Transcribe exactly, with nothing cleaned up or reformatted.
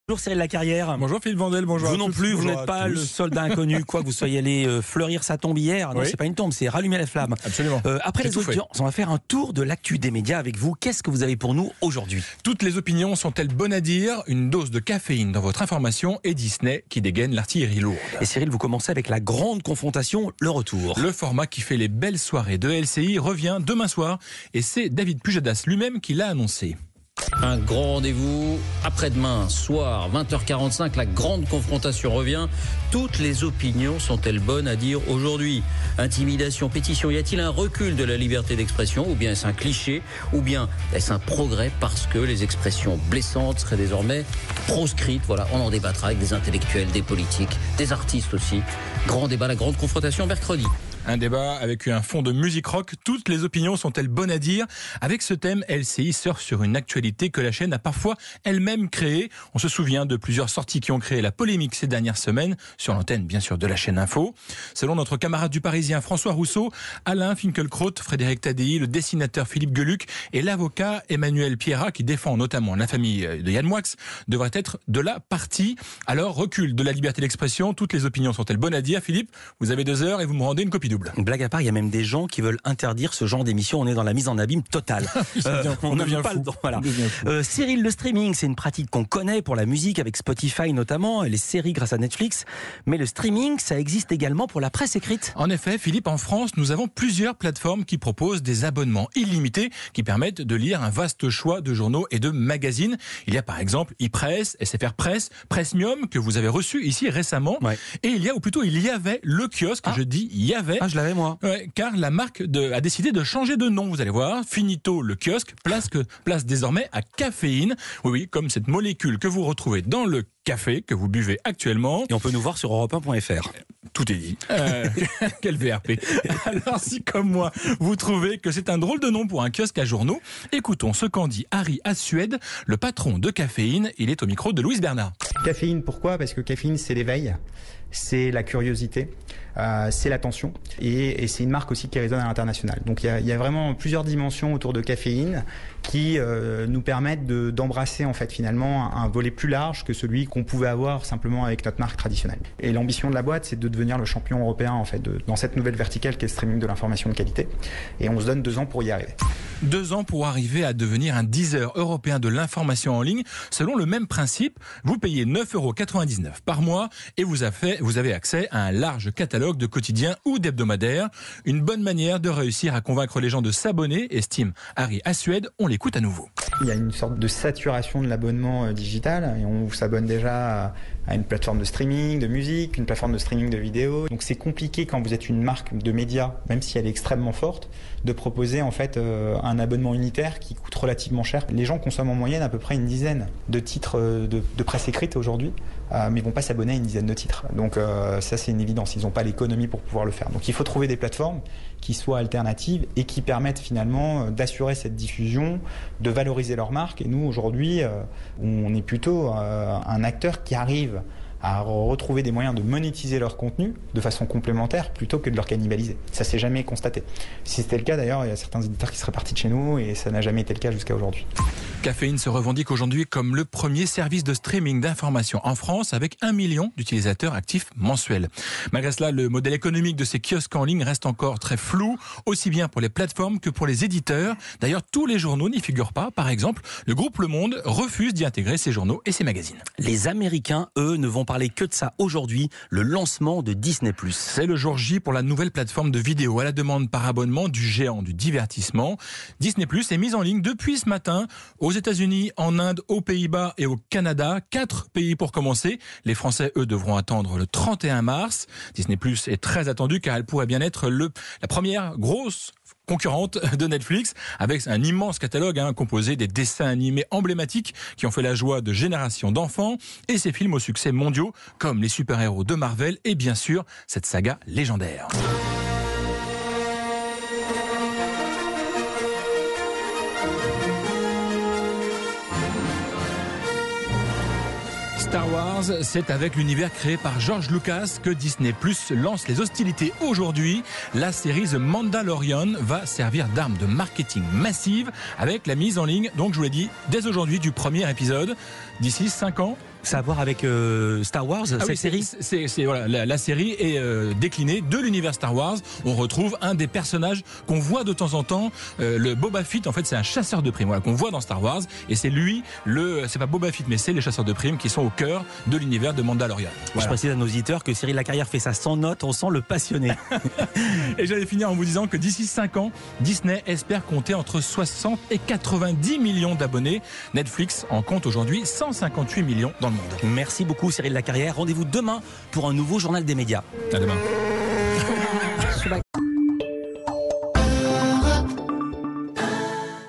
Bonjour Cyril Lacarrière. Bonjour Philippe Vandel, bonjour Vous à non tous. plus, vous Bonjour n'êtes à pas tous. le soldat inconnu, quoi que vous soyez allé euh, fleurir sa tombe hier. Non, Oui. c'est pas une tombe, c'est rallumer la flamme. Absolument. Euh, après J'ai les tout fait. audiences, on va faire un tour de l'actu des médias avec vous. Qu'est-ce que vous avez pour nous aujourd'hui? Toutes les opinions sont-elles bonnes à dire? Une dose de caféine dans votre information et Disney qui dégaine l'artillerie lourde. Et Cyril, vous commencez avec la grande confrontation, le retour. Le format qui fait les belles soirées de L C I revient demain soir et c'est David Pujadas lui-même qui l'a annoncé. Un grand rendez-vous après-demain, soir, vingt heures quarante-cinq, la grande confrontation revient. Toutes les opinions sont-elles bonnes à dire aujourd'hui? Intimidation, pétition, y a-t-il un recul de la liberté d'expression? Ou bien est-ce un cliché? Ou bien est-ce un progrès parce que les expressions blessantes seraient désormais proscrites? Voilà, on en débattra avec des intellectuels, des politiques, des artistes aussi. Grand débat, la grande confrontation mercredi. Un débat avec un fond de musique rock. Toutes les opinions sont-elles bonnes à dire? Avec ce thème, L C I surfe sur une actualité que la chaîne a parfois elle-même créée. On se souvient de plusieurs sorties qui ont créé la polémique ces dernières semaines, sur l'antenne bien sûr de la chaîne Info. Selon notre camarade du Parisien François Rousseau, Alain Finkielkraut, Frédéric Tadei, le dessinateur Philippe Geluck et l'avocat Emmanuel Pierrat, qui défend notamment la famille de Yann Moix, devraient être de la partie. Alors, recul de la liberté d'expression, toutes les opinions sont-elles bonnes à dire? Philippe, vous avez deux heures et vous me rendez une copie double. Une blague à part, il y a même des gens qui veulent interdire ce genre d'émission. On est dans la mise en abîme totale. Euh, on on n'a devient pas fou. le temps. Voilà. On devient fou. Euh, Cyril, le streaming, c'est une pratique qu'on connaît pour la musique, avec Spotify notamment, et les séries grâce à Netflix. Mais le streaming, ça existe également pour la presse écrite. En effet, Philippe, en France, nous avons plusieurs plateformes qui proposent des abonnements illimités qui permettent de lire un vaste choix de journaux et de magazines. Il y a par exemple e-Press, S F R Press, Pressmium, que vous avez reçu ici récemment. Ouais. Et il y a, ou plutôt il y avait, le kiosque, Ah. je dis il y avait. Ah, je l'avais moi. Ouais, car la marque de, a décidé de changer de nom, vous allez voir. Finito le kiosque, place, que, place désormais à caféine. Oui, oui, comme cette molécule que vous retrouvez dans le café que vous buvez actuellement. Et on peut nous voir sur europe un point f r. Tout est dit. Euh, quel V R P. Alors si, comme moi, vous trouvez que c'est un drôle de nom pour un kiosque à journaux, écoutons ce qu'en dit Harry Assued, le patron de Caféine. Il est au micro de Louise Bernard. Caféine, pourquoi? Parce que caféine, c'est l'éveil, c'est la curiosité, euh, c'est l'attention, et, et c'est une marque aussi qui résonne à l'international. Donc il y a, il y a vraiment plusieurs dimensions autour de Caféine qui euh, nous permettent de, d'embrasser en fait finalement un, un volet plus large que celui qu'on pouvait avoir simplement avec notre marque traditionnelle. Et l'ambition de la boîte, c'est de devenir le champion européen en fait de, dans cette nouvelle verticale qui est le streaming de l'information de qualité. Et on se donne deux ans pour y arriver. Deux ans pour arriver à devenir un Deezer européen de l'information en ligne. Selon le même principe, vous payez neuf euros quatre-vingt-dix-neuf par mois et vous avez, vous avez accès à un large catalogue de quotidiens ou d'hebdomadaires. Une bonne manière de réussir à convaincre les gens de s'abonner, estime Harry Assued. On l'écoute à nouveau. Il y a une sorte de saturation de l'abonnement digital et on s'abonne déjà à une plateforme de streaming de musique, une plateforme de streaming de vidéos. Donc c'est compliqué quand vous êtes une marque de médias, même si elle est extrêmement forte, de proposer en fait un abonnement unitaire qui coûte relativement cher. Les gens consomment en moyenne à peu près une dizaine de titres de, de presse écrite aujourd'hui, mais ils vont pas s'abonner à une dizaine de titres. Donc ça c'est une évidence, ils n'ont pas l'économie pour pouvoir le faire. Donc il faut trouver des plateformes qui soient alternatives et qui permettent finalement d'assurer cette diffusion, de valoriser leur marque. Et nous aujourd'hui, on est plutôt un acteur qui arrive à retrouver des moyens de monétiser leur contenu de façon complémentaire plutôt que de leur cannibaliser. Ça s'est jamais constaté. Si c'était le cas d'ailleurs, il y a certains éditeurs qui seraient partis de chez nous et ça n'a jamais été le cas jusqu'à aujourd'hui. Caféine se revendique aujourd'hui comme le premier service de streaming d'information en France avec un million d'utilisateurs actifs mensuels. Malgré cela, le modèle économique de ces kiosques en ligne reste encore très flou, aussi bien pour les plateformes que pour les éditeurs. D'ailleurs, tous les journaux n'y figurent pas. Par exemple, le groupe Le Monde refuse d'y intégrer ses journaux et ses magazines. Les Américains, eux, ne vont parler que de ça aujourd'hui, le lancement de Disney plus. C'est le jour J pour la nouvelle plateforme de vidéo à la demande par abonnement du géant du divertissement. Disney plus est mise en ligne depuis ce matin aux États-Unis, en Inde, aux Pays-Bas et au Canada. Quatre pays pour commencer. Les Français, eux, devront attendre le trente et un mars. Disney plus est très attendu car elle pourrait bien être le, la première grosse concurrente de Netflix, avec un immense catalogue hein, composé des dessins animés emblématiques qui ont fait la joie de générations d'enfants et ces films aux succès mondiaux comme les super-héros de Marvel et bien sûr cette saga légendaire. Star Wars, c'est avec l'univers créé par George Lucas que Disney plus lance les hostilités aujourd'hui. La série The Mandalorian va servir d'arme de marketing massive avec la mise en ligne, donc je vous l'ai dit, dès aujourd'hui du premier épisode. D'ici cinq ans, Ça a à voir avec euh, Star Wars, Ah cette oui, série c'est, c'est, c'est, voilà, la, la série est euh, déclinée de l'univers Star Wars. On retrouve un des personnages qu'on voit de temps en temps, euh, le Boba Fett. En fait, c'est un chasseur de primes, voilà, qu'on voit dans Star Wars. Et c'est lui, le, c'est pas Boba Fett, mais c'est les chasseurs de primes qui sont au cœur de l'univers de Mandalorian. Voilà. Je précise à nos auditeurs que Cyril Lacarrière fait ça sans notes, on sent le passionné. Et j'allais finir en vous disant que d'ici cinq ans, Disney espère compter entre soixante et quatre-vingt-dix millions d'abonnés. Netflix en compte aujourd'hui cent cinquante-huit millions dans le monde. Merci beaucoup Cyril Lacarrière. Rendez-vous demain pour un nouveau journal des médias. À demain.